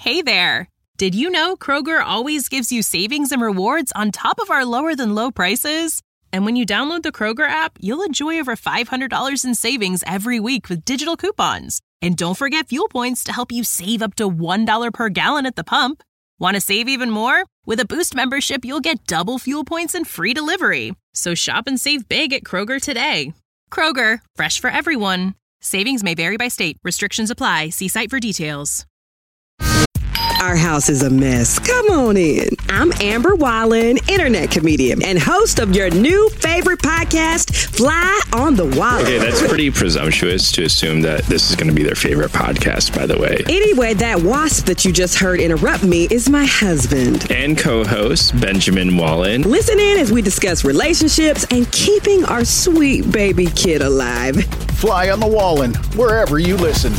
Hey there! Did you know Kroger always gives you savings and rewards on top of our lower-than-low prices? And when you download the Kroger app, you'll enjoy over $500 in savings every week with digital coupons. And don't forget fuel points to help you save up to $1 per gallon at the pump. Want to save even more? With a Boost membership, you'll get double fuel points and free delivery. So shop and save big at Kroger today. Kroger, fresh for everyone. Savings may vary by state. Restrictions apply. See site for details. Our house is a mess. Come on in. I'm Amber Wallen, internet comedian and host of your new favorite podcast, Fly on the Wall. Okay, that's pretty presumptuous to assume that this is going to be their favorite podcast, by the way. Anyway, that wasp that you just heard interrupt me is my husband. And co-host, Benjamin Wallen. Listen in as we discuss relationships and keeping our sweet baby kid alive. Fly on the Wallen, wherever you listen.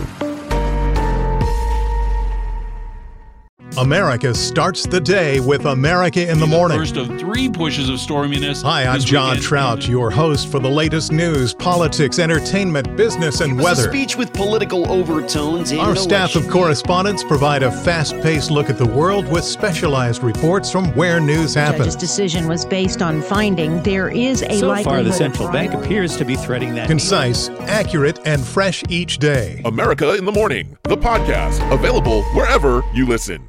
America starts the day with America in the Morning. First of 3 pushes of storminess. Hi, I'm John Trout, your host for the latest news, politics, entertainment, business, and weather. A speech with political overtones. Our staff of correspondents provide a fast-paced look at the world with specialized reports from where news happens. The judge's decision was based on finding there is a likelihood. So far, the central bank appears to be threading that. Concise, accurate, and fresh each day. America in the Morning, the podcast, available wherever you listen.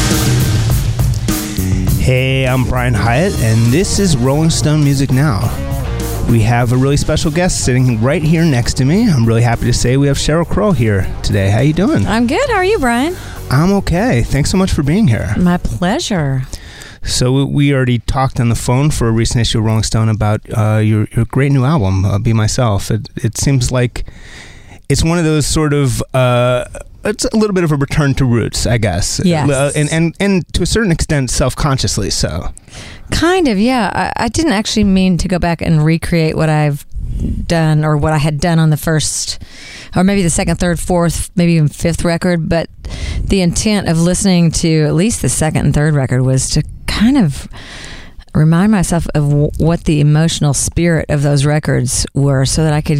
Hey, I'm Brian Hyatt, and this is Rolling Stone Music Now. We have a really special guest sitting right here next to me. I'm really happy to say we have Sheryl Crow here today. How you doing? I'm good. How are you, Brian? I'm okay. Thanks so much for being here. My pleasure. So we already talked on the phone for a recent issue of Rolling Stone about your great new album, Be Myself. It seems like it's one of those sort of... it's a little bit of a return to roots, I guess. Yes. And to a certain extent, self-consciously so. Kind of, yeah. I didn't actually mean to go back and recreate what I've done or what I had done on the first, or maybe the second, third, fourth, maybe even fifth record. But the intent of listening to at least the second and third record was to kind of remind myself of what the emotional spirit of those records were so that I could...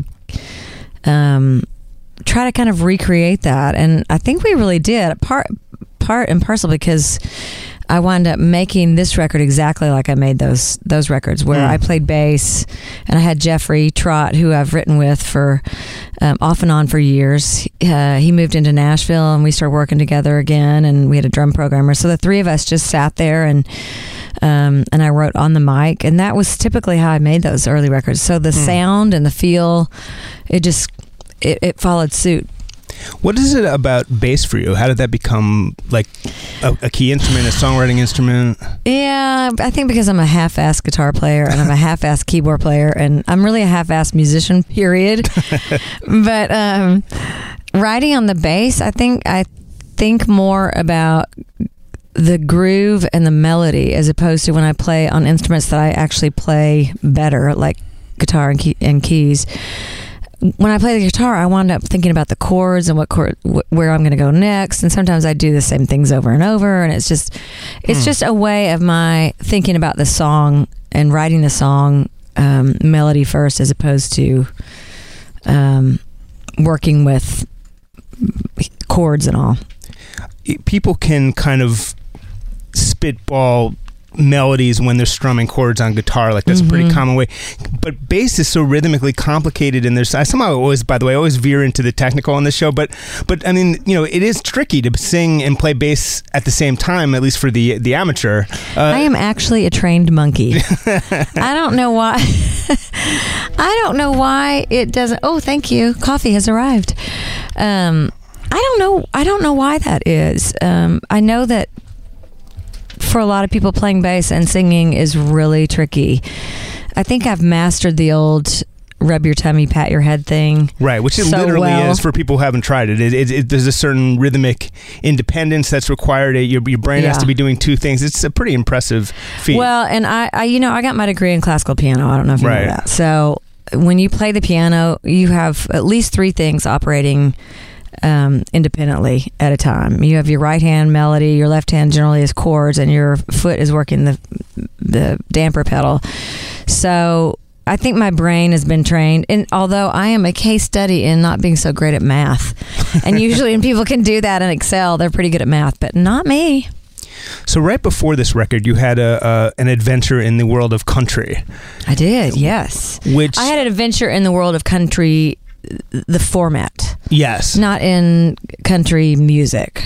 try to kind of recreate that, and I think we really did, part and parcel, because I wound up making this record exactly like I made those records, where I played bass, and I had Jeffrey Trott, who I've written with for off and on for years. He moved into Nashville, and we started working together again, and we had a drum programmer, so the three of us just sat there and I wrote on the mic, and that was typically how I made those early records. So the sound and the feel, it followed suit. What is it about bass for you? How did that become like a key instrument, a songwriting instrument? Yeah, I think because I'm a half-assed guitar player and I'm a half-assed keyboard player, and I'm really a half-assed musician, period. But writing on the bass, I think more about the groove and the melody as opposed to when I play on instruments that I actually play better, like guitar and keys. When I play the guitar, I wound up thinking about the chords and where I'm going to go next, and sometimes I do the same things over and over, and it's just a way of my thinking about the song and writing the song melody first, as opposed to working with chords and all. People can kind of spitball melodies when they're strumming chords on guitar, like that's a pretty common way, but bass is so rhythmically complicated, and I somehow always veer into the technical on this show, but I mean, you know, it is tricky to sing and play bass at the same time, at least for the amateur. I am actually a trained monkey. I don't know why it doesn't. Oh, thank you, coffee has arrived. I don't know why that is. I know that for a lot of people, playing bass and singing is really tricky. I think I've mastered the old rub your tummy, pat your head thing. Right, which it literally is for people who haven't tried it. There's a certain rhythmic independence that's required. Your brain has to be doing two things. It's a pretty impressive feat. Well, and I got my degree in classical piano. I don't know if you know that. So when you play the piano, you have at least three things operating independently at a time. You have your right hand melody, your left hand generally is chords, and your foot is working the damper pedal. So I think my brain has been trained, and although I am a case study in not being so great at math, and usually when people can do that in Excel, they're pretty good at math, but not me. So right before this record, you had an adventure in the world of country. I did, yes. I had an adventure in the world of country, the format. Yes. Not in country music.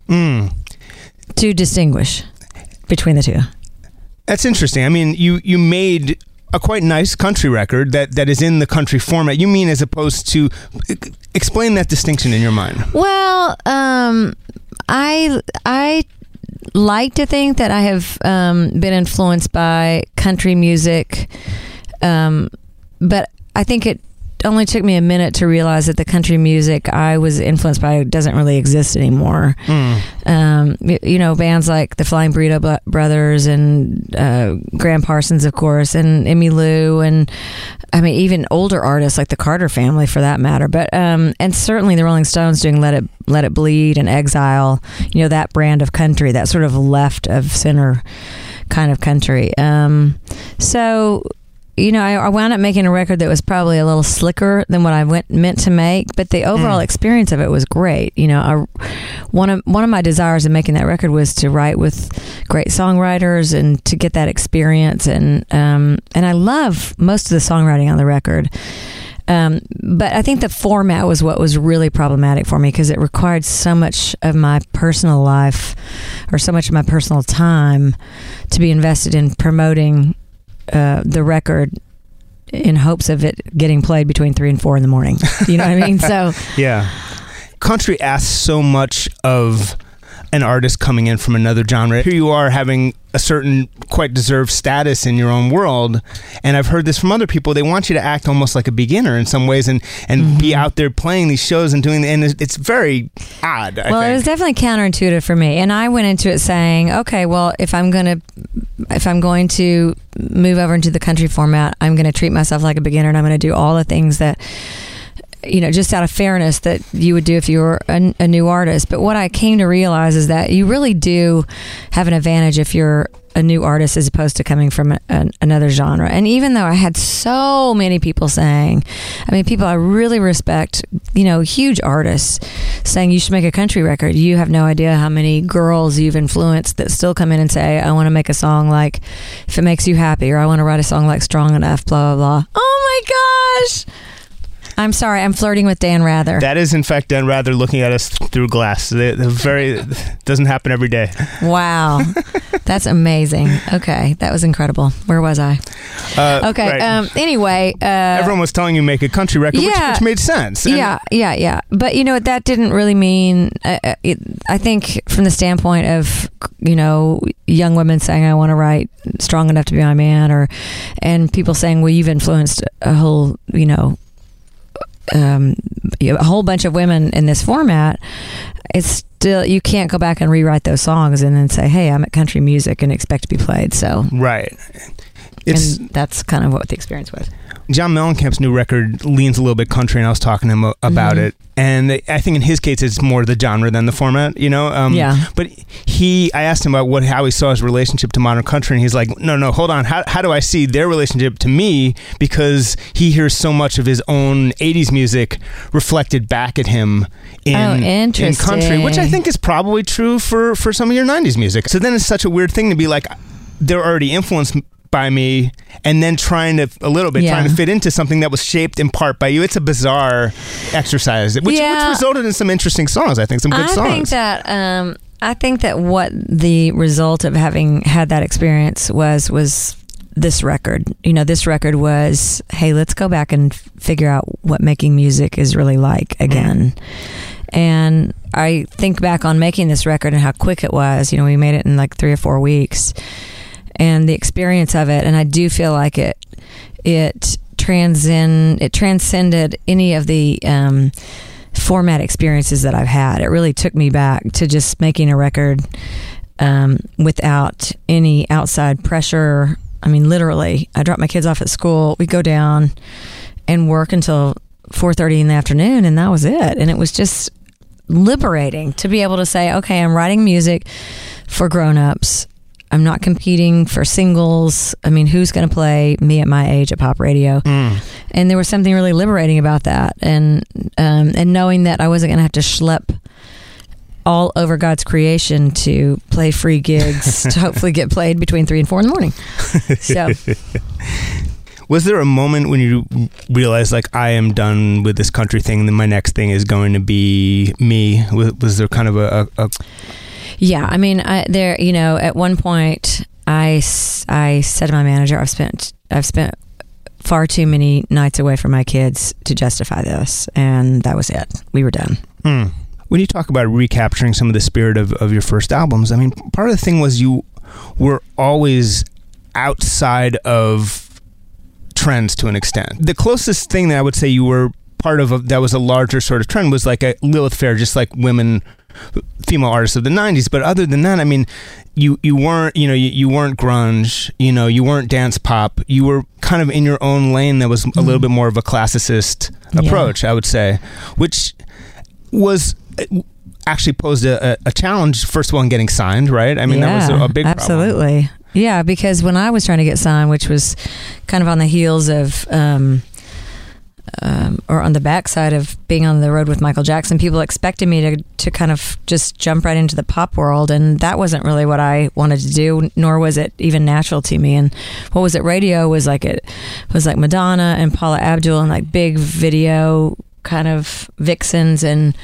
To distinguish between the two. That's interesting. I mean, you made a quite nice country record that is in the country format. You mean as opposed to... Explain that distinction in your mind. Well, I like to think that I have been influenced by country music, but I think it only took me a minute to realize that the country music I was influenced by doesn't really exist anymore. Bands like the Flying Burrito Brothers and Graham Parsons, of course, and Emmylou, and I mean even older artists like the Carter Family, for that matter. But and certainly the Rolling Stones doing Let It Bleed and Exile. That brand of country, that sort of left of center kind of country. So. I wound up making a record that was probably a little slicker than what I meant to make, but the overall experience of it was great. One of my desires in making that record was to write with great songwriters and to get that experience, and I love most of the songwriting on the record. But I think the format was what was really problematic for me, because it required so much of my personal life, or so much of my personal time, to be invested in promoting the record in hopes of it getting played between 3 and 4 in the morning. You know what I mean? So yeah, country asks so much of an artist coming in from another genre. Here you are having a certain quite deserved status in your own world, and I've heard this from other people. They want you to act almost like a beginner in some ways, and be out there playing these shows and doing, and it's very odd. I think. It was definitely counterintuitive for me, and I went into it saying, okay, well, if I'm going to move over into the country format, I'm going to treat myself like a beginner, and I'm going to do all the things that, just out of fairness, that you would do if you were a new artist. But what I came to realize is that you really do have an advantage if you're a new artist as opposed to coming from another genre. And even though I had so many people saying, people I really respect, huge artists saying you should make a country record, you have no idea how many girls you've influenced that still come in and say, I want to make a song like If It Makes You Happy, or I want to write a song like Strong Enough, blah, blah, blah. Oh my gosh! I'm sorry, I'm flirting with Dan Rather. That is, in fact, Dan Rather looking at us through glass. Doesn't happen every day. Wow. That's amazing. Okay, that was incredible. Where was I? Okay, right. Anyway. Everyone was telling you make a country record, which made sense. Yeah. But, that didn't really mean, I think from the standpoint of, young women saying, I want to write Strong Enough to Be My Man, and people saying, well, you've influenced a whole, a whole bunch of women in this format. It's still, you can't go back and rewrite those songs and then say, hey, I'm at country music and expect to be played. So right, and that's kind of what the experience was. John Mellencamp's new record leans a little bit country, and I was talking to him about it. And I think in his case, it's more the genre than the format, Yeah. But I asked him about how he saw his relationship to modern country, and he's like, no, hold on. How do I see their relationship to me? Because he hears so much of his own 80s music reflected back at him in country, which I think is probably true for some of your 90s music. So then it's such a weird thing to be like, they're already influenced by me, and then trying to fit into something that was shaped in part by you. It's a bizarre exercise, which resulted in some interesting songs. I think some good songs. I think that what the result of having had that experience was this record. This record was, hey, let's go back and figure out what making music is really like again. And I think back on making this record and how quick it was. We made it in like 3 or 4 weeks. And the experience of it, and I do feel like it transcended any of the format experiences that I've had. It really took me back to just making a record without any outside pressure. Literally, I drop my kids off at school, we go down and work until 4:30 in the afternoon, and that was it. And it was just liberating to be able to say, okay, I'm writing music for grown-ups. I'm not competing for singles. I mean, who's going to play me at my age at pop radio? And there was something really liberating about that, and knowing that I wasn't going to have to schlep all over God's creation to play free gigs to hopefully get played between 3 and 4 in the morning. So, was there a moment when you realized, like, I am done with this country thing, and then my next thing is going to be me? Was there kind of a Yeah, I mean, at one point, I said to my manager, I've spent far too many nights away from my kids to justify this, and that was it. We were done. When you talk about recapturing some of the spirit of your first albums, I mean, part of the thing was you were always outside of trends to an extent. The closest thing that I would say you were part of that was a larger sort of trend was like a Lilith Fair, just like female artists of the 90s. But other than that, I mean, you weren't, you weren't grunge, you weren't dance pop. You were kind of in your own lane that was a little bit more of a classicist approach, I would say, which was actually posed a challenge, first of all, in getting signed, right? I mean, that was a big problem. Absolutely. Yeah, because when I was trying to get signed, which was kind of on the heels of or on the backside of being on the road with Michael Jackson, people expected me to kind of just jump right into the pop world, and that wasn't really what I wanted to do, nor was it even natural to me. And what was at radio was like Madonna and Paula Abdul and like big video kind of vixens and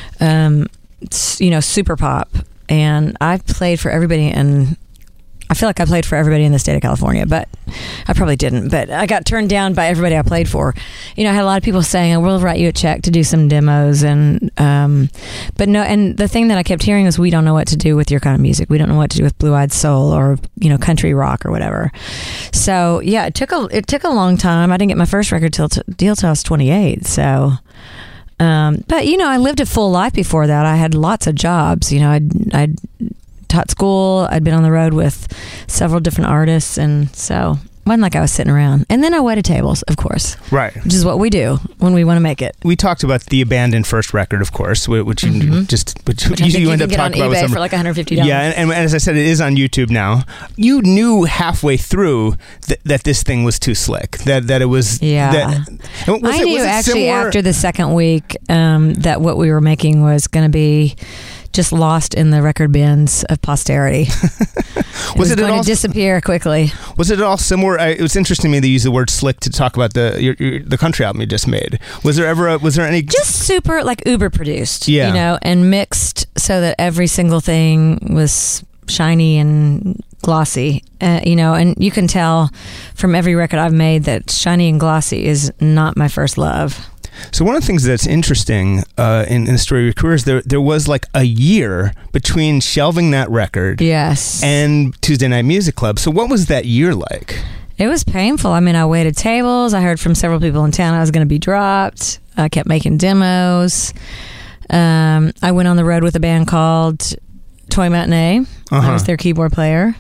super pop. And I played for everybody, and I feel like I played for everybody in the state of California, but I probably didn't. But I got turned down by everybody I played for. I had a lot of people saying, "We'll write you a check to do some demos," but no. And the thing that I kept hearing is, "We don't know what to do with your kind of music. We don't know what to do with Blue Eyed Soul or country rock or whatever." So yeah, it took a long time. I didn't get my first record deal till I was 28. So. But I lived a full life before that. I had lots of jobs. I'd taught school. I'd been on the road with several different artists, and so it wasn't like I was sitting around. And then I waited tables, of course. Right. Which is what we do when we want to make it. We talked about the abandoned first record, of course, which you end up talking about on eBay for like $150. Yeah, and as I said, it is on YouTube now. You knew halfway through that this thing was too slick. That it was. Yeah. I knew actually after the second week that what we were making was going to be just lost in the record bins of posterity. was it going to disappear quickly. Was it at all similar? It was interesting to me they use the word slick to talk about the country album you just made. Was there any just super like uber produced? Yeah. And mixed so that every single thing was shiny and glossy. And you can tell from every record I've made that shiny and glossy is not my first love. So one of the things that's interesting in the story of your career is there was like a year between shelving that record and Tuesday Night Music Club. So what was that year like? It was painful. I mean, I waited tables. I heard from several people in town I was going to be dropped. I kept making demos. I went on the road with a band called Toy Matinee. I was their keyboard player.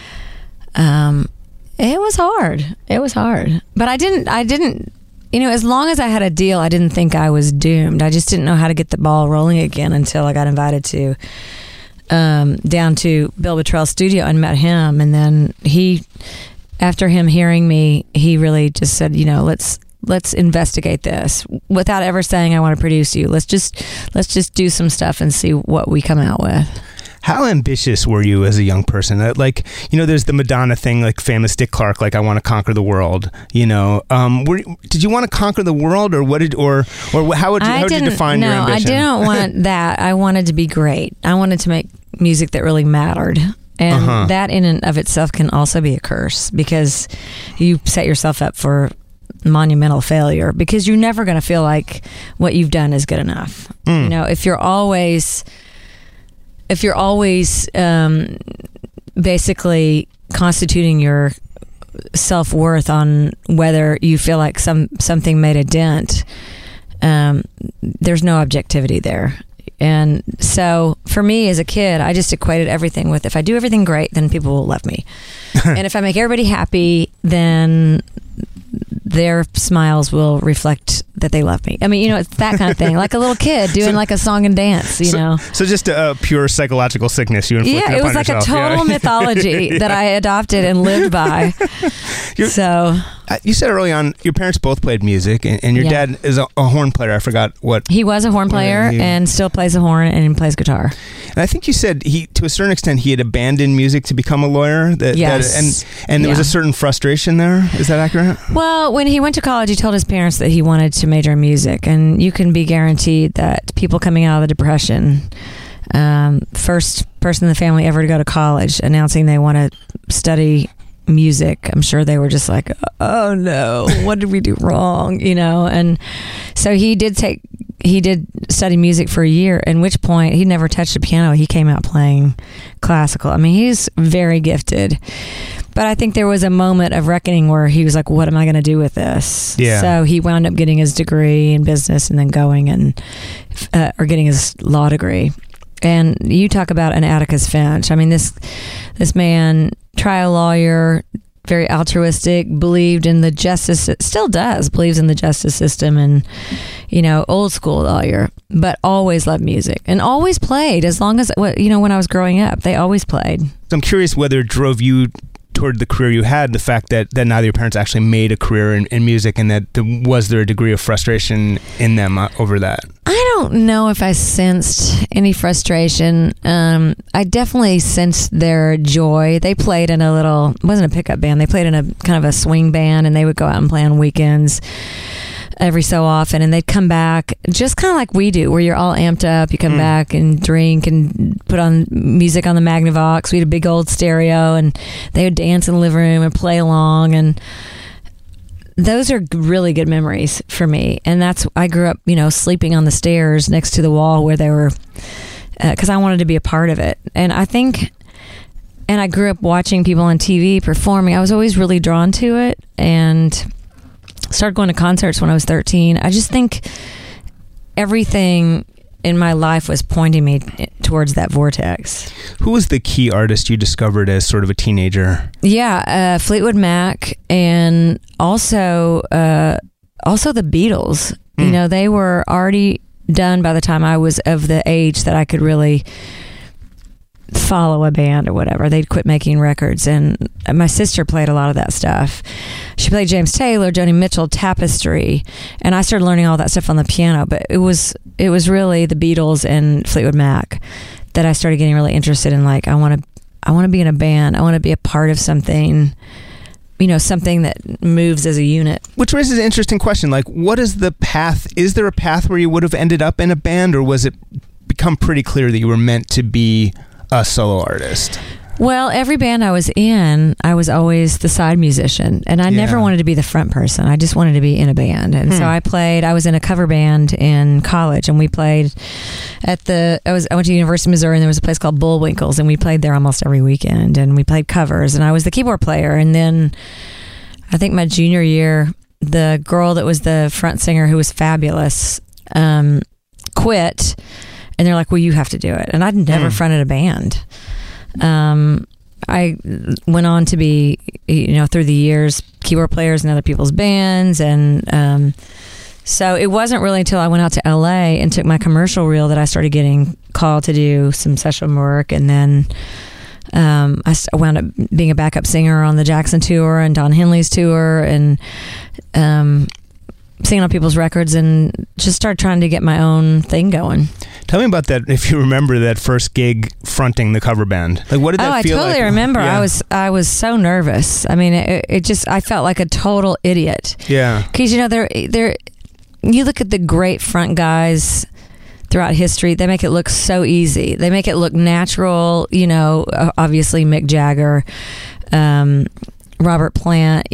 It was hard. But I didn't as long as I had a deal, I didn't think I was doomed. I just didn't know how to get the ball rolling again until I got invited to down to Bill Bottrell's studio and met him. And then after him hearing me, he really just said, let's investigate this without ever saying I want to produce you. Let's just do some stuff and see what we come out with. How ambitious were you as a young person? There's the Madonna thing, like famous Dick Clark, like I want to conquer the world. Did you want to conquer the world, or how would you define your ambition? No, I didn't want that. I wanted to be great. I wanted to make music that really mattered. And that in and of itself can also be a curse, because you set yourself up for monumental failure, because you're never going to feel like what you've done is good enough. If you're always basically constituting your self-worth on whether you feel like something made a dent, there's no objectivity there. And so for me as a kid, I just equated everything with, if I do everything great, then people will love me. And if I make everybody happy, then their smiles will reflect that they love me. I mean, it's that kind of thing, like a little kid doing like a song and dance, So just a pure psychological sickness you inflicted upon it was like yourself. A total mythology that I adopted and lived by. So you said early on your parents both played music, and your dad is a horn player. I forgot what. He was a horn player and still plays a horn and plays guitar. And I think you said to a certain extent, he had abandoned music to become a lawyer. Yes. And there was a certain frustration there. Is that accurate? Well, when he went to college, he told his parents that he wanted to major in music. And you can be guaranteed that people coming out of the Depression, first person in the family ever to go to college, announcing they want to study music, I'm sure they were just like, oh no, what did we do wrong? And so he did study music for a year, at which point he never touched a piano. He came out playing classical. I mean, he's very gifted, but I think there was a moment of reckoning where he was like, what am I going to do with this? Yeah. So he wound up getting his degree in business and then going or getting his law degree. And you talk about an Atticus Finch. I mean, this man, trial lawyer, very altruistic, believed in the justice, still does, believes in the justice system, and, old school lawyer, but always loved music and always played as long as, when I was growing up, they always played. I'm curious whether it drove you toward the career you had, the fact that neither your parents actually made a career in music, and that was there a degree of frustration in them over that? I don't know if I sensed any frustration. I definitely sensed their joy. They played in it wasn't a pickup band, they played in a kind of a swing band, and they would go out and play on weekends every so often, and they'd come back just kind of like we do, where you're all amped up. You come back and drink and put on music on the Magnavox. We had a big old stereo, and they would dance in the living room and play along, and those are really good memories for me. And I grew up, sleeping on the stairs next to the wall where they were, because I wanted to be a part of it. And I grew up watching people on TV performing. I was always really drawn to it, and started going to concerts when I was 13. I just think everything in my life was pointing me towards that vortex. Who was the key artist you discovered as sort of a teenager? Yeah, Fleetwood Mac, and also the Beatles. They were already done by the time I was of the age that I could really follow a band or whatever. They'd quit making records, and my sister played a lot of that stuff. She played James Taylor, Joni Mitchell, Tapestry, and I started learning all that stuff on the piano. But it was really the Beatles and Fleetwood Mac that I started getting really interested in. Like, I want to be in a band. I want to be a part of something, something that moves as a unit. Which raises an interesting question. Like, what is the path? Is there a path where you would have ended up in a band, or was it become pretty clear that you were meant to be a solo artist? Well, every band I was in, I was always the side musician, and I never wanted to be the front person. I just wanted to be in a band. And so I was in a cover band in college, and we played I went to University of Missouri, and there was a place called Bullwinkles, and we played there almost every weekend, and we played covers, and I was the keyboard player. And then I think my junior year, the girl that was the front singer, who was fabulous, quit, and they're like, well, you have to do it. And I'd never fronted a band. I went on to be, through the years, keyboard players in other people's bands. And so it wasn't really until I went out to LA and took my commercial reel that I started getting called to do some session work. And then I wound up being a backup singer on the Jackson tour and Don Henley's tour, and singing on people's records, and just started trying to get my own thing going. Tell me about that, if you remember that first gig fronting the cover band. Like, what did that feel like? I totally remember. Yeah. I was so nervous. I mean, I felt like a total idiot. Yeah. Because, you look at the great front guys throughout history, they make it look so easy. They make it look natural. Obviously Mick Jagger, Robert Plant,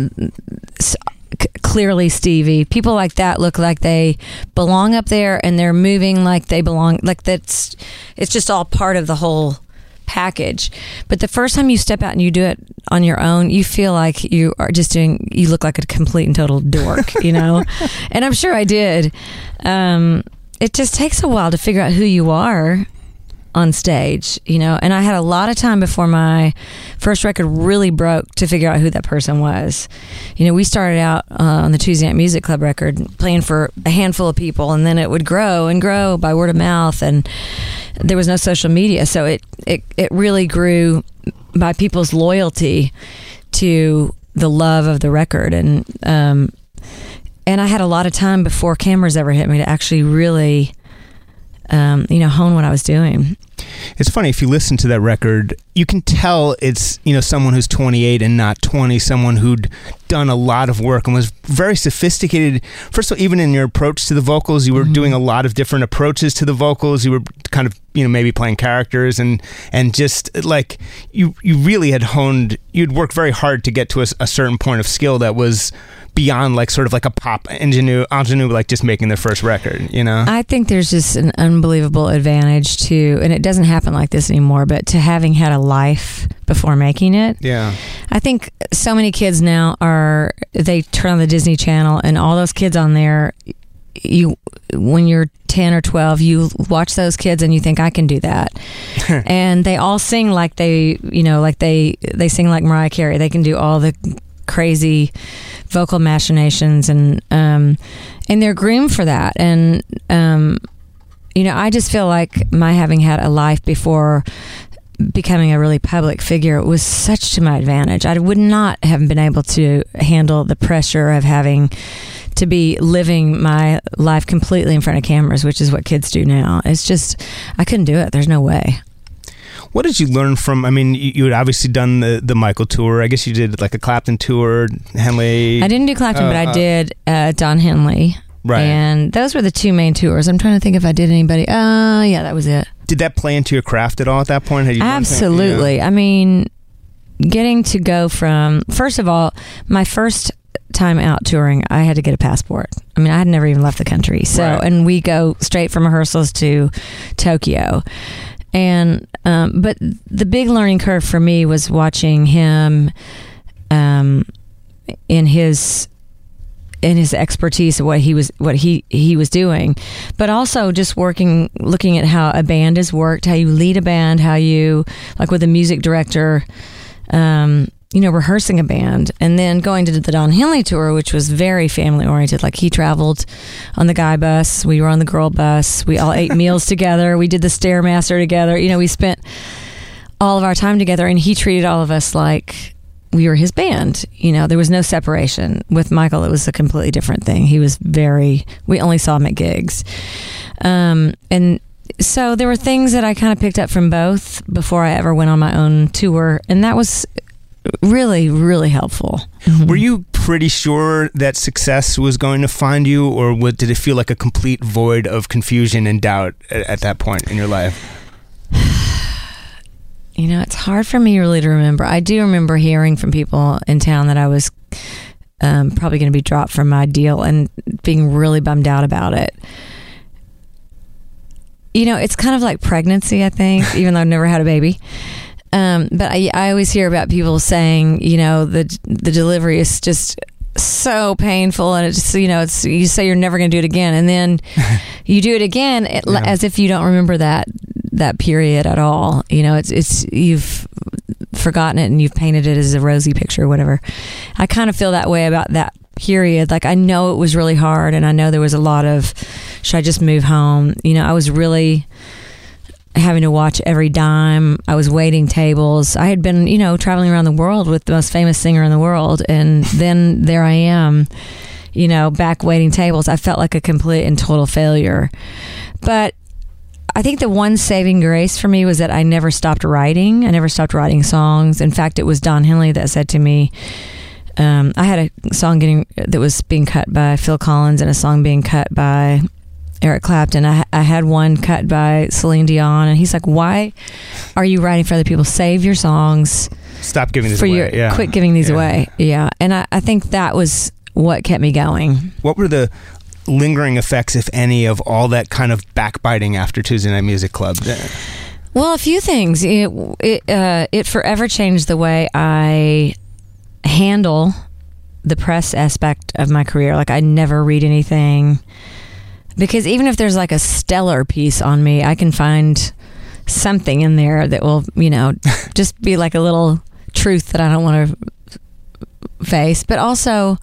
clearly Stevie. People like that look like they belong up there, and they're moving like they belong. Like it's just all part of the whole package. But the first time you step out and you do it on your own, you feel like you look like a complete and total dork, and I'm sure I did. It just takes a while to figure out who you are on stage, you know, and I had a lot of time before my first record really broke to figure out who that person was. You know, we started out on the Tuesday Night Music Club record playing for a handful of people, and then it would grow and grow by word of mouth, and there was no social media, so it really grew by people's loyalty to the love of the record, and I had a lot of time before cameras ever hit me to actually really hone what I was doing. It's funny, if you listen to that record, you can tell it's, you know, someone who's 28 and not 20, someone who'd done a lot of work and was very sophisticated. First of all, even in your approach to the vocals, you were doing a lot of different approaches to the vocals. You were kind of, you know, maybe playing characters and just like you really had honed, you'd worked very hard to get to a certain point of skill that was beyond like sort of like a pop ingenue, like just making their first record, you know? I think there's just an unbelievable advantage to, and it doesn't happen like this anymore, but to having had a life before making it. Yeah. I think so many kids now they turn on the Disney Channel and all those kids on there, when you're 10 or 12, you watch those kids and you think, I can do that. And they all sing like they sing like Mariah Carey. They can do all the crazy vocal machinations, and they're groomed for that. And I just feel like my having had a life before becoming a really public figure was such to my advantage. I would not have been able to handle the pressure of having to be living my life completely in front of cameras, which is what kids do now. It's just, I couldn't do it. There's no way. What did you learn from, I mean, you had obviously done the Michael tour. I guess you did like a Clapton tour, Henley. I didn't do Clapton, but I did Don Henley. Right. And those were the two main tours. I'm trying to think if I did anybody. Yeah, that was it. Did that play into your craft at all at that point? Had you Absolutely. I mean, getting to go from, first of all, my first time out touring, I had to get a passport. I mean, I had never even left the country. So, right. And we go straight from rehearsals to Tokyo. And but the big learning curve for me was watching him in his expertise of what he was doing, but also just looking at how a band is worked, how you lead a band, how you, like with a music director, rehearsing a band, and then going to the Don Henley tour, which was very family oriented. Like, he traveled on the guy bus, we were on the girl bus, we all ate meals together, we did the Stairmaster together. You know, we spent all of our time together, and he treated all of us like we were his band. You know, there was no separation. With Michael, it was a completely different thing. He was we only saw him at gigs. And so there were things that I kind of picked up from both before I ever went on my own tour, and that was really, really helpful. Mm-hmm. Were you pretty sure that success was going to find you, or did it feel like a complete void of confusion and doubt at that point in your life? You know, it's hard for me really to remember. I do remember hearing from people in town that I was probably going to be dropped from my deal and being really bummed out about it. You know, it's kind of like pregnancy, I think, even though I've never had a baby. But I always hear about people saying, you know, the delivery is just so painful, and it's, you know, you say you're never going to do it again, and then you do it again as if you don't remember that period at all. You know, it's you've forgotten it and you've painted it as a rosy picture or whatever. I kind of feel that way about that period. Like, I know it was really hard, and I know there was a lot of, should I just move home? You know, I was really having to watch every dime. I was waiting tables. I had been, you know, traveling around the world with the most famous singer in the world, and then there I am, you know, back waiting tables. I felt like a complete and total failure. But I think the one saving grace for me was that I never stopped writing. I never stopped writing songs. In fact, it was Don Henley that said to me, I had a song that was being cut by Phil Collins and a song being cut by Eric Clapton. I had one cut by Celine Dion, and he's like, "Why are you writing for other people? Save your songs. Stop giving these away. Quit giving these away." Yeah, and I think that was what kept me going. What were the lingering effects, if any, of all that kind of backbiting after Tuesday Night Music Club? Well, a few things. It forever changed the way I handle the press aspect of my career. Like, I never read anything, because even if there's like a stellar piece on me, I can find something in there that will, just be like a little truth that I don't want to face. But also,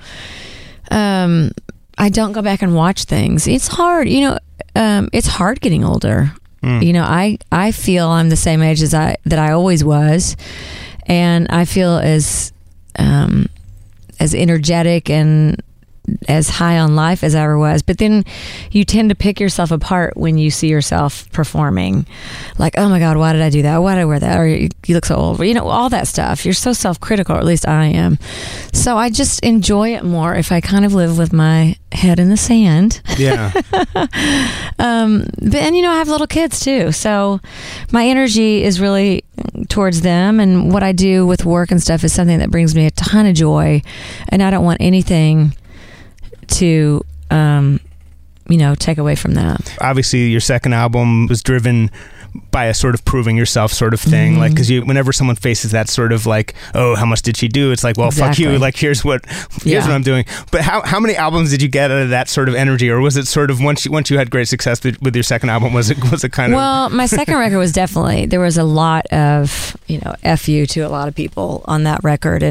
I don't go back and watch things. It's hard, it's hard getting older. I feel I'm the same age that I always was, and I feel as energetic and as high on life as I ever was. But then you tend to pick yourself apart when you see yourself performing, like, oh my God, why did I do that? Why did I wear that? Or you look so old, all that stuff. You're so self-critical, or at least I am. So I just enjoy it more if I kind of live with my head in the sand. Yeah. I have little kids too, so my energy is really towards them, and what I do with work and stuff is something that brings me a ton of joy, and I don't want anything to take away from that. Obviously your second album was driven by a sort of proving yourself sort of thing, like, because whenever someone faces that sort of like, oh, how much did she do, it's like, well, exactly. Fuck you, like, here's what I'm doing. But how many albums did you get out of that sort of energy, or was it sort of once you had great success with your second album, was it kind of? Well, my second record was definitely, there was a lot of F you to a lot of people on that record,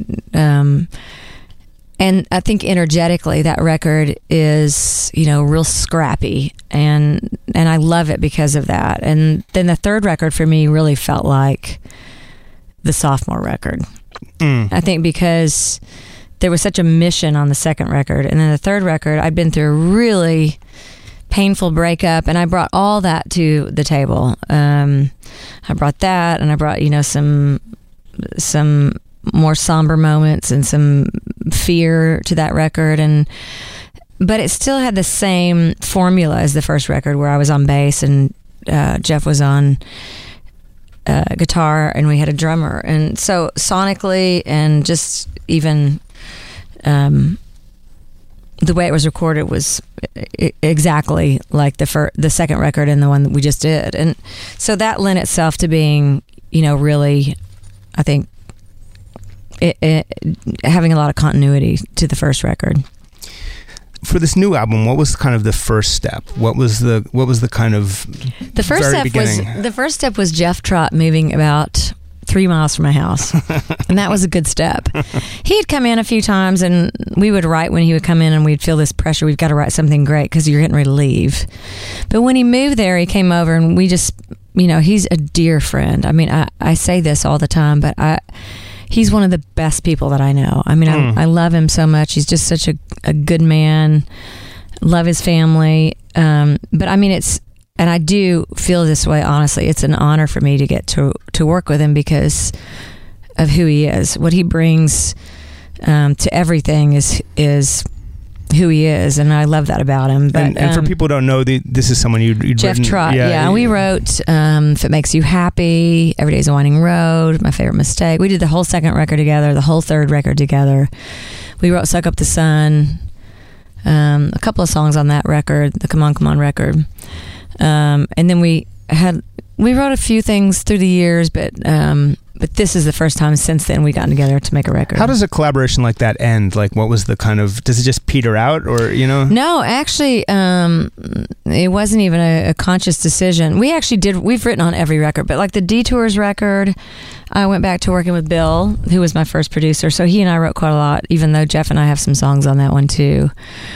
and I think energetically that record is, real scrappy, and I love it because of that. And then the third record for me really felt like the sophomore record. I think because there was such a mission on the second record, and then the third record, I'd been through a really painful breakup, and I brought all that to the table. I brought that, and I brought, some more somber moments and some fear to that record, but it still had the same formula as the first record, where I was on bass and Jeff was on guitar, and we had a drummer. And so sonically, and just even the way it was recorded was exactly like the second record and the one that we just did. And so that lent itself to being, really, I think, having a lot of continuity to the first record. For this new album, what was kind of the first step? What was the kind of the first step was Jeff Trott moving about 3 miles from my house, and that was a good step. He had come in a few times, and we would write when he would come in, and we'd feel this pressure. We've got to write something great because you're getting ready to leave. But when he moved there, he came over, and we just, he's a dear friend. I mean, I say this all the time, but he's one of the best people that I know. I mean, I love him so much. He's just such a good man. Love his family. But I mean, and I do feel this way, honestly. It's an honor for me to get to work with him because of who he is. What he brings to everything is who he is, and I love that about him. But, and for people who don't know, this is someone you'd Jeff written, Trott. Yeah, we wrote If It Makes You Happy, Every Day's a Winding Road, My Favorite Mistake. We did the whole second record together, the whole third record together. We wrote Suck Up the Sun, a couple of songs on that record, the Come On, Come On record. And then we wrote a few things through the years, but this is the first time since then we got together to make a record. How does a collaboration like that end? Like, what was the kind of, does it just peter out, or, No, actually, it wasn't even a conscious decision. We've written on every record, but like the Detours record, I went back to working with Bill, who was my first producer. So he and I wrote quite a lot, even though Jeff and I have some songs on that one too.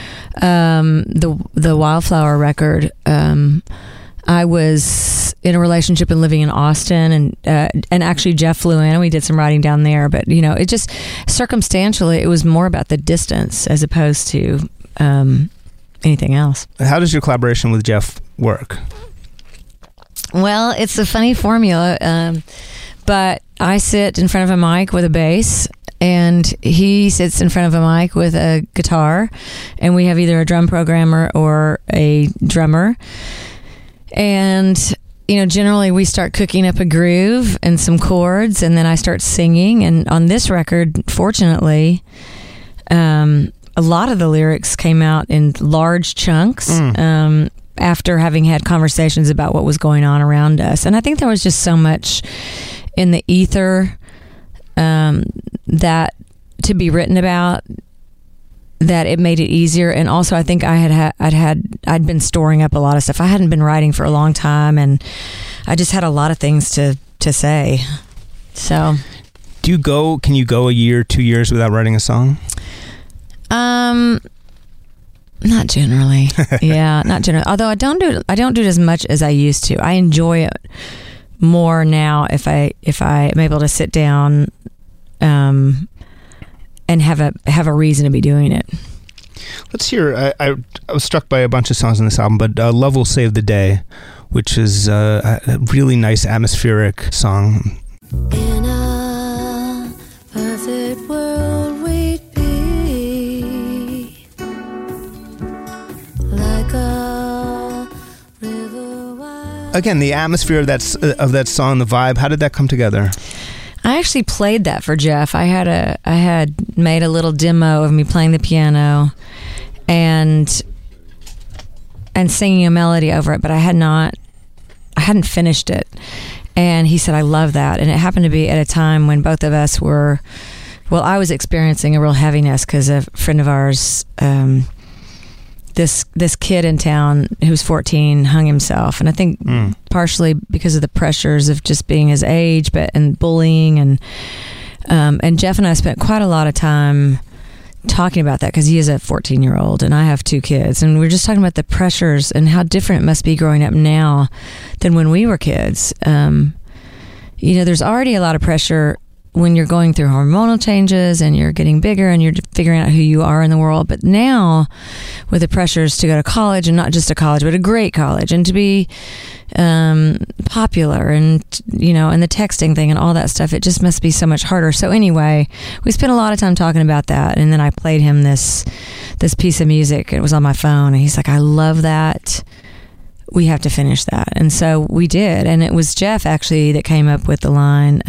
The Wildflower record, I was in a relationship and living in Austin, and actually Jeff flew in and we did some writing down there. But it just circumstantially, it was more about the distance as opposed to anything else. How does your collaboration with Jeff work? Well, it's a funny formula, but I sit in front of a mic with a bass, and he sits in front of a mic with a guitar, and we have either a drum programmer or a drummer. And generally we start cooking up a groove and some chords, and then I start singing. And on this record, fortunately, a lot of the lyrics came out in large chunks after having had conversations about what was going on around us. And I think there was just so much in the ether that to be written about that it made it easier. And also I think I'd been storing up a lot of stuff. I hadn't been writing for a long time, and I just had a lot of things to say. So can you go a year, 2 years without writing a song? Not generally. Yeah, not generally. Although I don't do it as much as I used to. I enjoy it more now if I am able to sit down and have a reason to be doing it. Let's hear. I was struck by a bunch of songs on this album, but "Love Will Save the Day," which is a really nice atmospheric song. In a perfect world, we'd be like a river wide. Again, the atmosphere of that song, the vibe. How did that come together? I actually played that for Jeff. I had made a little demo of me playing the piano and singing a melody over it, but I hadn't finished it. And he said, I love that. And it happened to be at a time when both of us were, I was experiencing a real heaviness because a friend of ours, this kid in town who was 14 hung himself, and I think partially because of the pressures of just being his age, and bullying, and Jeff and I spent quite a lot of time talking about that because he is a 14-year-old and I have 2 kids, and we're just talking about the pressures and how different it must be growing up now than when we were kids. There's already a lot of pressure when you're going through hormonal changes and you're getting bigger and you're figuring out who you are in the world. But now with the pressures to go to college, and not just a college, but a great college, and to be popular, and and the texting thing and all that stuff, it just must be so much harder. So anyway, we spent a lot of time talking about that, and then I played him this piece of music. It was on my phone, and he's like, I love that. We have to finish that. And so we did, and it was Jeff actually that came up with the line,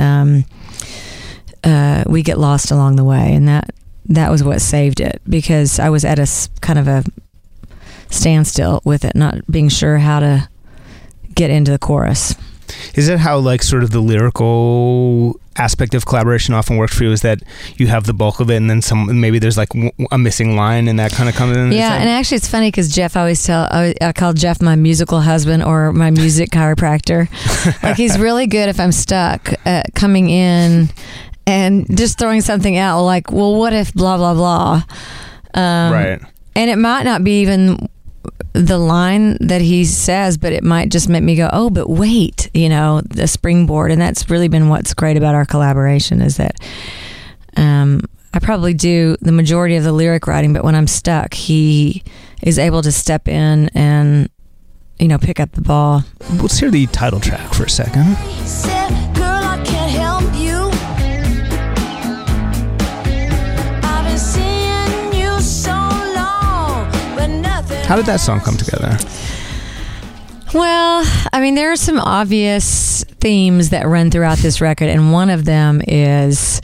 we get lost along the way, and that was what saved it, because I was at a kind of a standstill with it, not being sure how to get into the chorus. Is that how, like, sort of the lyrical aspect of collaboration often works for you, is that you have the bulk of it and then maybe there's like a missing line and that kind of comes in? Yeah, and actually it's funny because Jeff, I call Jeff my musical husband or my music chiropractor. Like, he's really good if I'm stuck coming in and just throwing something out like, well, what if blah, blah, blah. Right. And it might not be even the line that he says, but it might just make me go, oh, but wait, the springboard. And that's really been what's great about our collaboration, is that I probably do the majority of the lyric writing, but when I'm stuck, he is able to step in and, pick up the ball. Let's hear the title track for a second. How did that song come together? Well, there are some obvious themes that run throughout this record, and one of them is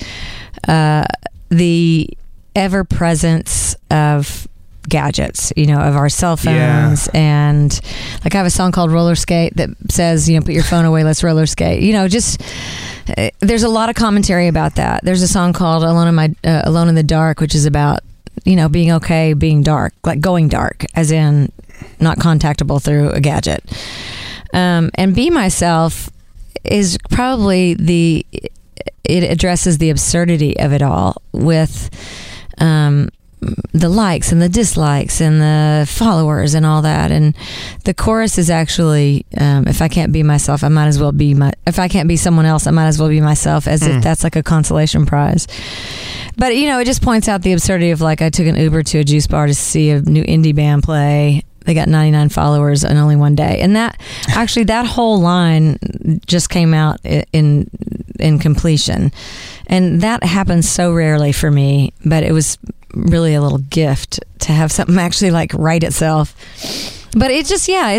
the ever-presence of gadgets, of our cell phones. Yeah. And like, I have a song called Roller Skate that says, put your phone away, let's roller skate. There's a lot of commentary about that. There's a song called Alone in the Dark, which is about being okay, being dark, like going dark, as in not contactable through a gadget. And Be Myself is probably it addresses the absurdity of it all with the likes and the dislikes and the followers and all that. And the chorus is actually, if I can't be myself, I might as well be if I can't be someone else, I might as well be myself, as if that's like a consolation prize. But, it just points out the absurdity of, like, I took an Uber to a juice bar to see a new indie band play. They got 99 followers in only one day. And that whole line just came out in completion. And that happens so rarely for me, but it was really a little gift to have something actually, like, write itself. But it's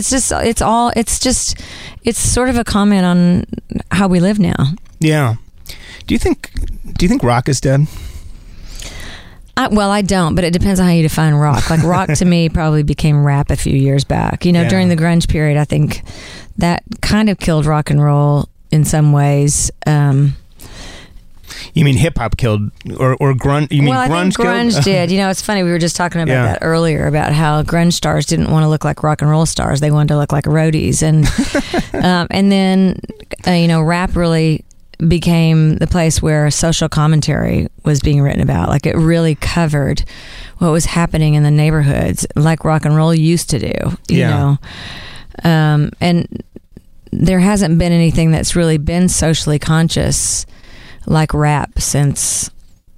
sort of a comment on how we live now. Yeah. Do you think rock is dead? I don't, but it depends on how you define rock. Like, rock to me probably became rap a few years back. During the grunge period, I think that kind of killed rock and roll in some ways. You mean hip hop killed or grunge? You mean well, grunge? I think grunge did. You know, it's funny. We were just talking about that earlier about how grunge stars didn't want to look like rock and roll stars. They wanted to look like roadies, and then rap really became the place where social commentary was being written about. Like, it really covered what was happening in the neighborhoods, like rock and roll used to do. You know, and there hasn't been anything that's really been socially conscious like rap since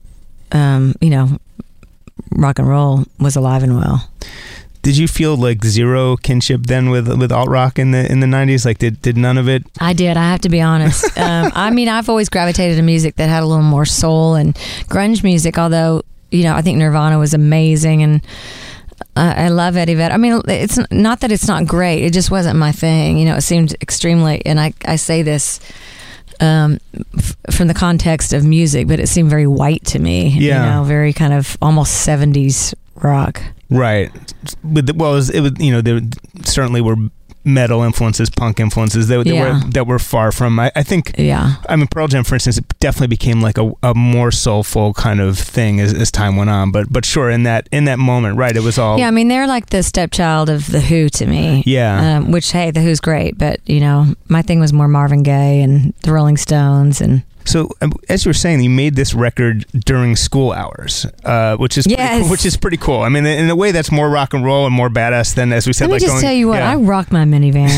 rock and roll was alive and well. Did you feel like zero kinship then with alt rock in the 90s? Like, did none of it? I did. I have to be honest. I mean, I've always gravitated to music that had a little more soul and grunge music. Although I think Nirvana was amazing, and I love Eddie Vedder. I mean, it's not that it's not great. It just wasn't my thing. It seemed extremely, and I say this from the context of music, but it seemed very white to me. Yeah. Very kind of almost 70s rock. Right. It was there certainly were metal influences, punk influences that were far from. I think. Yeah. I mean, Pearl Jam, for instance, it definitely became like a more soulful kind of thing as time went on. But sure, in that moment, right? It was all. Yeah, I mean, they're like the stepchild of the Who to me. Yeah. Which, hey, the Who's great, but my thing was more Marvin Gaye and the Rolling Stones and. So, as you were saying, you made this record during school hours, which is pretty cool. I mean, in a way, that's more rock and roll and more badass than, as we said. Let me just tell you what, I rock my minivan.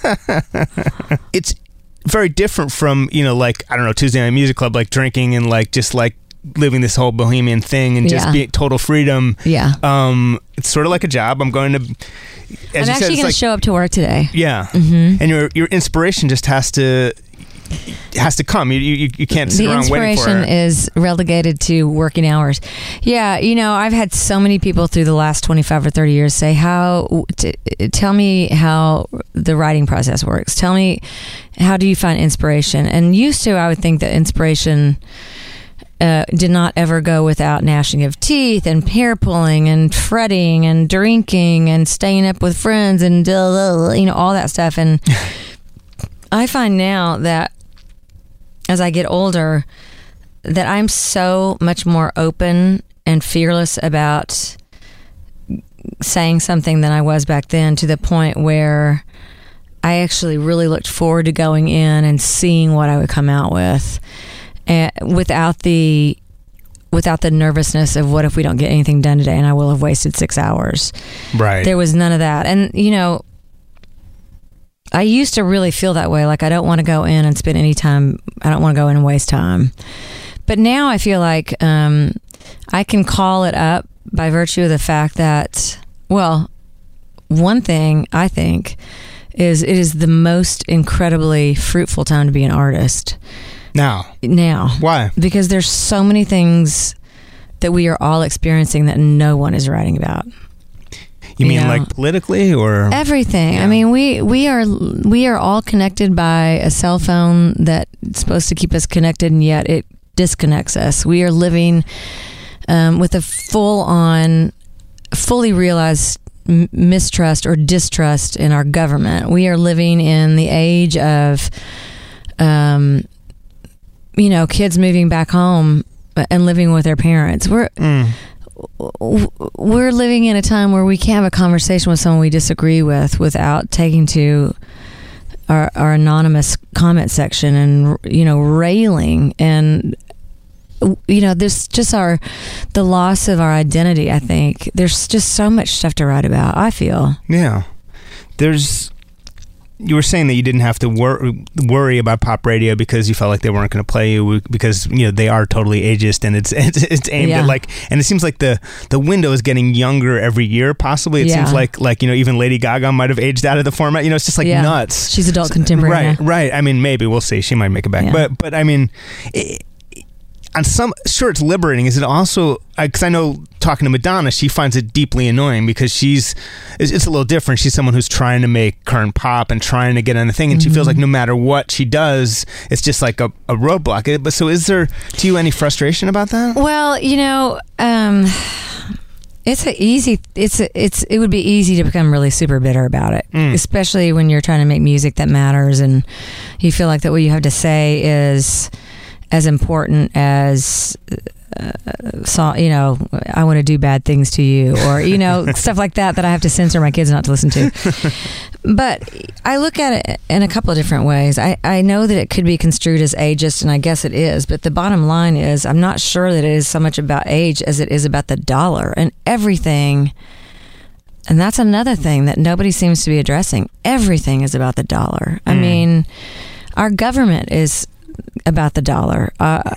It's very different from Tuesday Night Music Club, like drinking and just living this whole bohemian thing and just being total freedom. Yeah. It's sort of like a job. I'm going to. I'm actually going to show up to work today. Yeah. Mm-hmm. And your inspiration just has to come. You can't sit around waiting for it. The inspiration is relegated to working hours. Yeah, I've had so many people through the last 25 or 30 years say, tell me how the writing process works. Tell me, how do you find inspiration? And used to, I would think that inspiration did not ever go without gnashing of teeth and hair pulling and fretting and drinking and staying up with friends and all that stuff. And I find now that as I get older, that I'm so much more open and fearless about saying something than I was back then, to the point where I actually really looked forward to going in and seeing what I would come out with, without the nervousness of what if we don't get anything done today and I will have wasted 6 hours. Right. There was none of that. And, I used to really feel that way. Like, I don't want to go in and spend any time. I don't want to go in and waste time. But now I feel like I can call it up by virtue of the fact that, well, one thing I think is it is the most incredibly fruitful time to be an artist. Now. Why? Because there's so many things that we are all experiencing that no one is writing about. You mean like politically or everything? Yeah. I mean, we are all connected by a cell phone that's supposed to keep us connected, and yet it disconnects us. We are living with a fully realized mistrust or distrust in our government. We are living in the age of, kids moving back home and living with their parents. We're living in a time where we can't have a conversation with someone we disagree with without taking to our anonymous comment section and railing, and this just the loss of our identity. I think there's just so much stuff to write about. I feel you were saying that you didn't have to worry about pop radio because you felt like they weren't going to play you because they are totally ageist, and it's aimed at and it seems like the window is getting younger every year. Possibly it seems like even Lady Gaga might have aged out of the format. It's just nuts. She's adult contemporary. Right. I mean, maybe we'll see. She might make it back, but I mean. Sure, it's liberating. Is it also, because I know talking to Madonna, she finds it deeply annoying because it's a little different. She's someone who's trying to make current pop and trying to get on the thing, and she feels like no matter what she does, it's just like a roadblock. But so is there to you any frustration about that? Well, it would be easy to become really super bitter about it, especially when you're trying to make music that matters and you feel like that what you have to say is as important as I want to do bad things to you, or stuff like that I have to censor my kids not to listen to. But I look at it in a couple of different ways. I know that it could be construed as ageist, and I guess it is, but the bottom line is I'm not sure that it is so much about age as it is about the dollar and everything. And that's another thing that nobody seems to be addressing. Everything is about the dollar. I mean, our government is about the dollar.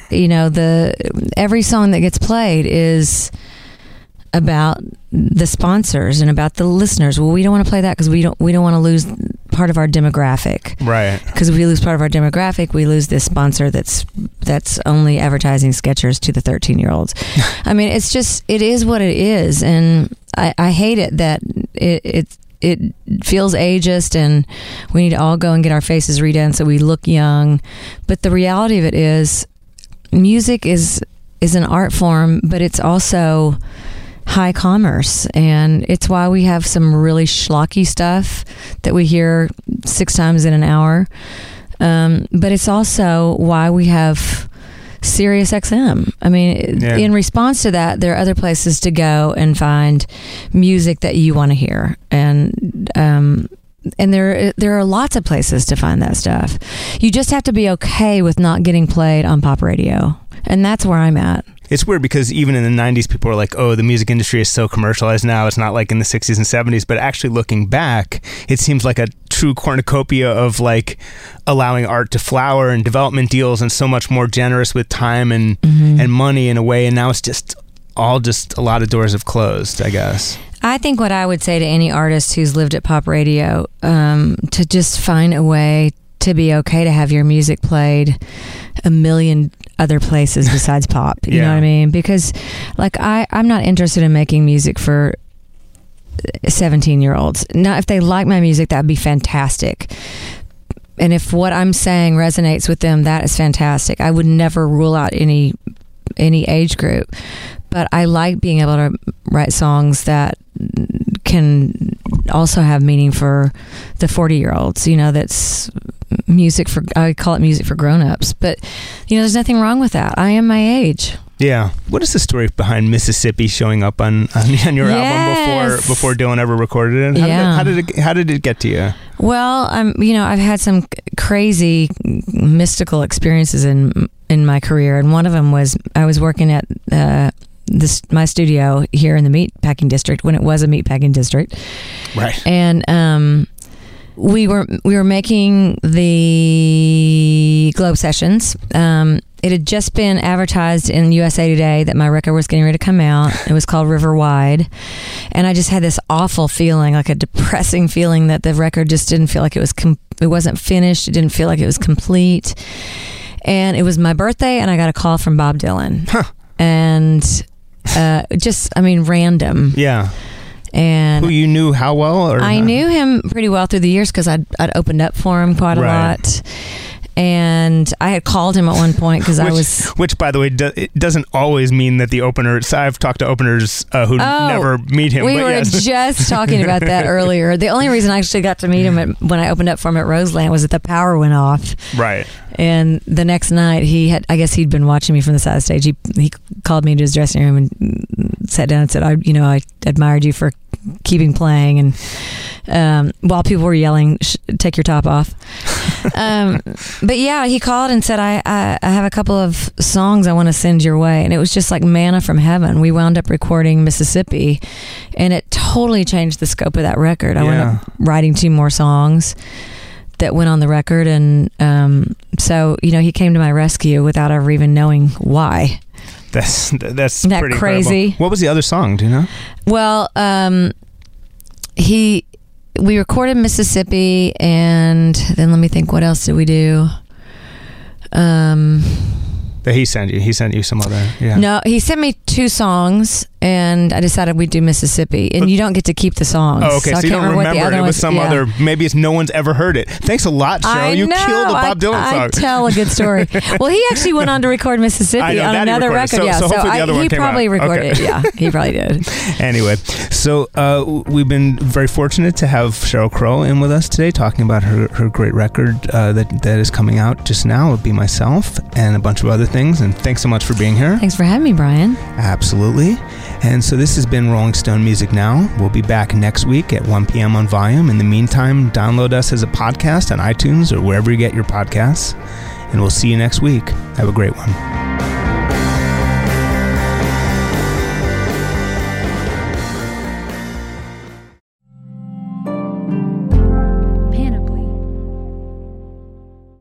Every song that gets played is about the sponsors and about the listeners. Well, we don't want to play that because we don't want to lose part of our demographic. Right. Because if we lose part of our demographic, we lose this sponsor that's only advertising Skechers to the 13-year-olds. I mean, it is what it is, and I hate it that it feels ageist and we need to all go and get our faces redone so we look young. But the reality of it is music is an art form, but it's also high commerce, and it's why we have some really schlocky stuff that we hear 6 times in an hour. But it's also why we have Sirius XM. I mean, in response to that, there are other places to go and find music that you want to hear, and there are lots of places to find that stuff. You just have to be okay with not getting played on pop radio, and that's where I'm at. It's weird because even in the 90s, people were like, oh, the music industry is so commercialized now. It's not like in the 60s and 70s. But actually looking back, it seems like a true cornucopia of like allowing art to flower and development deals and so much more generous with time and money in a way. And now it's just a lot of doors have closed, I guess. I think what I would say to any artist who's lived at pop radio, to just find a way to be okay to have your music played a million other places besides pop. You know what I mean? Because like I'm not interested in making music for 17-year-olds. Now, if they like my music, that'd be fantastic. And if what I'm saying resonates with them, that is fantastic. I would never rule out any age group. But I like being able to write songs that can also have meaning for the 40-year-olds. That's music for, I call it music for grown-ups. But, there's nothing wrong with that. I am my age. Yeah. What is the story behind Mississippi showing up on your album before Dylan ever recorded it? How did it get to you? Well, I've had some crazy mystical experiences in my career, and one of them was I was working at my studio here in the meatpacking district when it was a meatpacking district, right? And we were making the Globe Sessions. It had just been advertised in USA Today that my record was getting ready to come out. It was called River Wide, and I just had this awful feeling, like a depressing feeling, that the record just didn't feel like it wasn't finished. It didn't feel like it was complete. And it was my birthday, and I got a call from Bob Dylan. Huh. And random. Yeah. And who you knew how well? Or I knew him pretty well through the years because I'd opened up for him quite a lot. And I had called him at one point because Which, by the way, it doesn't always mean that the openers... I've talked to openers who never meet him. We were just talking about that earlier. The only reason I actually got to meet him when I opened up for him at Roseland was that the power went off. Right. And the next night, I guess he'd been watching me from the side of the stage. He called me into his dressing room and sat down and said, I admired you for keeping playing, and while people were yelling, take your top off. But yeah, he called and said, I have a couple of songs I want to send your way. And it was just like manna from heaven. We wound up recording Mississippi, and it totally changed the scope of that record. I wound up writing 2 more songs that went on the record, and so he came to my rescue without ever even knowing why. That's Isn't that pretty crazy. Incredible. What was the other song? Do you know? Well, we recorded Mississippi, and then let me think, what else did we do? That he sent you. He sent you some other. Yeah. No, he sent me 2 songs, and I decided we'd do Mississippi. And you don't get to keep the songs. Oh, okay. So you don't remember it was some other. Maybe it's no one's ever heard it. Thanks a lot, Cheryl. You killed the Bob Dylan song. I tell a good story. Well, he actually went on to record Mississippi on another record. So hopefully the other one he came probably out. recorded it. Yeah, he probably did. Anyway, so we've been very fortunate to have Sheryl Crow in with us today, talking about her great record that is coming out just now. It'll Be Myself and a bunch of other things. And thanks so much for being here. Thanks for having me, Brian. Absolutely. And so this has been Rolling Stone Music Now. We'll be back next week at 1 p.m. on Volume. In the meantime, download us as a podcast on iTunes or wherever you get your podcasts. And we'll see you next week. Have a great one.